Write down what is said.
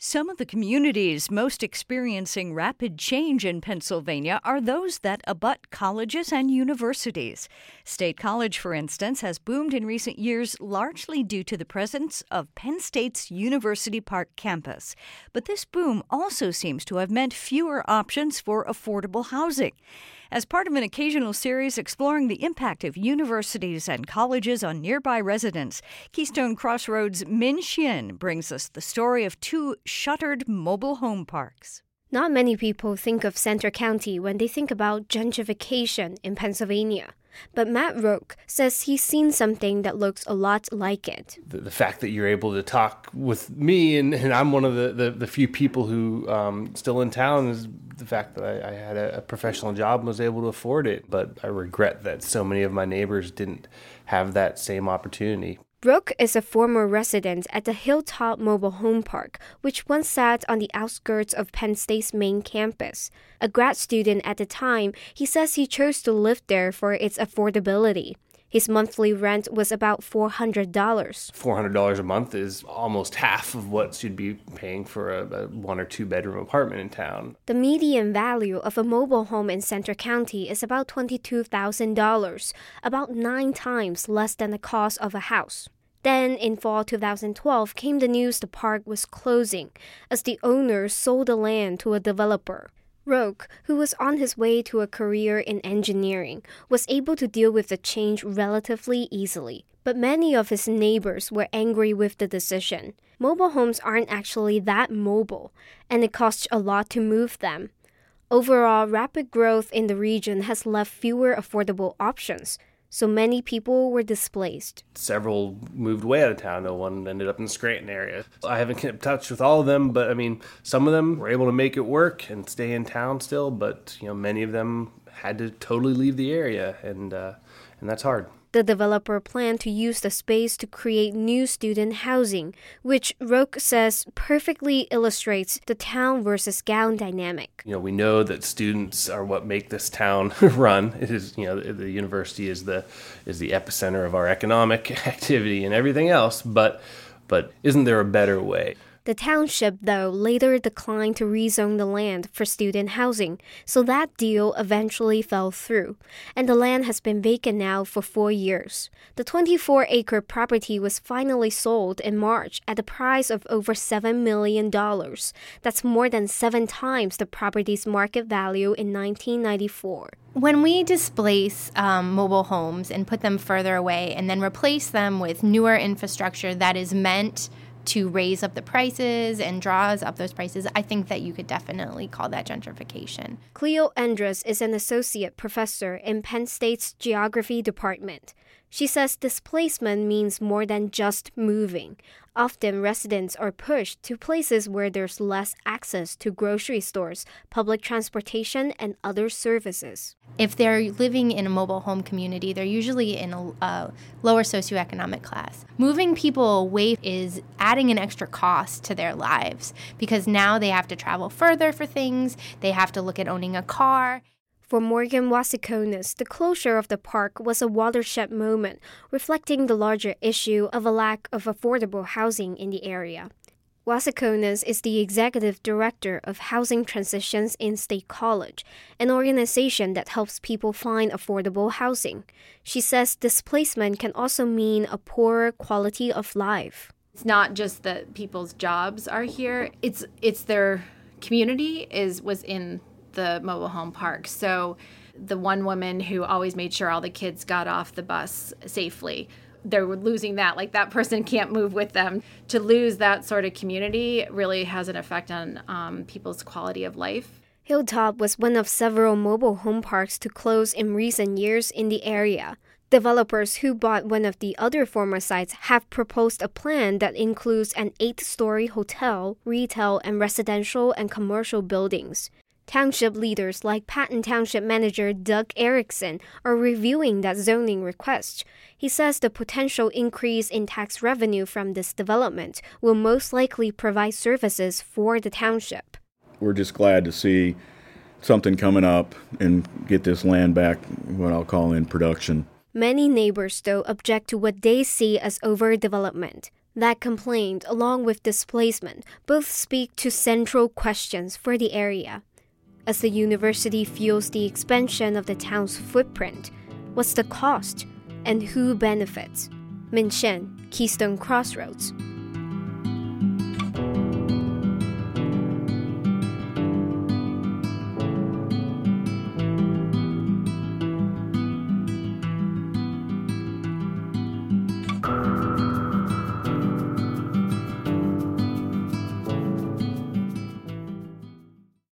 Some of the communities most experiencing rapid change in Pennsylvania are those that abut colleges and universities. State College, for instance, has boomed in recent years largely due to the presence of Penn State's University Park campus. But this boom also seems to have meant fewer options for affordable housing. As part of an occasional series exploring the impact of universities and colleges on nearby residents, Keystone Crossroads' Min Xian brings us the story of two shuttered mobile home parks. Not many people think of Centre County when they think about gentrification in Pennsylvania. But Matt Roque says he's seen something that looks a lot like it. The fact that you're able to talk with me, and I'm one of the few people who still in town, is the fact that I had a professional job and was able to afford it. But I regret that so many of my neighbors didn't have that same opportunity. Roque is a former resident at the Hilltop Mobile Home Park, which once sat on the outskirts of Penn State's main campus. A grad student at the time, he says he chose to live there for its affordability. His monthly rent was about $400. $400 a month is almost half of what you'd be paying for a 1 or 2 bedroom apartment in town. The median value of a mobile home in Centre County is about $22,000, about 9 times less than the cost of a house. Then, in fall 2012, came the news the park was closing as the owners sold the land to a developer. Roque, who was on his way to a career in engineering, was able to deal with the change relatively easily. But many of his neighbors were angry with the decision. Mobile homes aren't actually that mobile, and it costs a lot to move them. Overall, rapid growth in the region has left fewer affordable options, so many people were displaced. Several moved way out of town. No one ended up in the Scranton area. I haven't kept in touch with all of them, but some of them were able to make it work and stay in town still, but many of them had to totally leave the area, and that's hard. The developer planned to use the space to create new student housing, which Roque says perfectly illustrates the town versus gown dynamic. We know that students are what make this town run. It is, the university is the epicenter of our economic activity and everything else, but isn't there a better way? The township, though, later declined to rezone the land for student housing, so that deal eventually fell through, and the land has been vacant now for 4 years. The 24-acre property was finally sold in March at a price of over $7 million. That's more than 7 times the property's market value in 1994. When we displace mobile homes and put them further away and then replace them with newer infrastructure that is meant to raise up the prices and draws up those prices, I think that you could definitely call that gentrification. Cleo Endres is an associate professor in Penn State's geography department. She says displacement means more than just moving. Often residents are pushed to places where there's less access to grocery stores, public transportation, and other services. If they're living in a mobile home community, they're usually in a lower socioeconomic class. Moving people away is adding an extra cost to their lives because now they have to travel further for things, they have to look at owning a car. For Morgan Wasikonis, the closure of the park was a watershed moment, reflecting the larger issue of a lack of affordable housing in the area. Wasikonis is the executive director of Housing Transitions in State College, an organization that helps people find affordable housing. She says displacement can also mean a poorer quality of life. It's not just that people's jobs are here, it's their community was in the mobile home park. So the one woman who always made sure all the kids got off the bus safely, they're losing that. Like, that person can't move with them. To lose that sort of community really has an effect on people's quality of life. Hilltop was one of several mobile home parks to close in recent years in the area. Developers who bought one of the other former sites have proposed a plan that includes an 8-story hotel, retail, and residential and commercial buildings. Township leaders like Patton Township Manager Doug Erickson are reviewing that zoning request. He says the potential increase in tax revenue from this development will most likely provide services for the township. We're just glad to see something coming up and get this land back, what I'll call in production. Many neighbors, though, object to what they see as overdevelopment. That complaint, along with displacement, both speak to central questions for the area. As the university fuels the expansion of the town's footprint, what's the cost and who benefits? Min Shen, Keystone Crossroads.